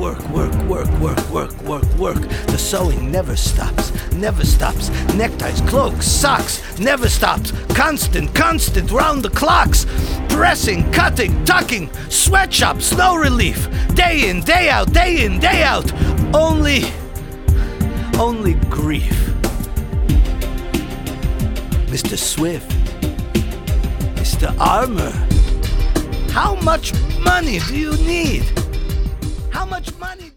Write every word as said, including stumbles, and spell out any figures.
work, work, work, work, work, work, work. The sewing never stops, never stops. Neckties, cloaks, socks, never stops. Constant, constant, round the clocks. Pressing, cutting, tucking, sweatshop, snow relief. Day in, day out, day in, day out. Only, only grief. Mister Swift, Mister Armour, how much money do you need? How much money?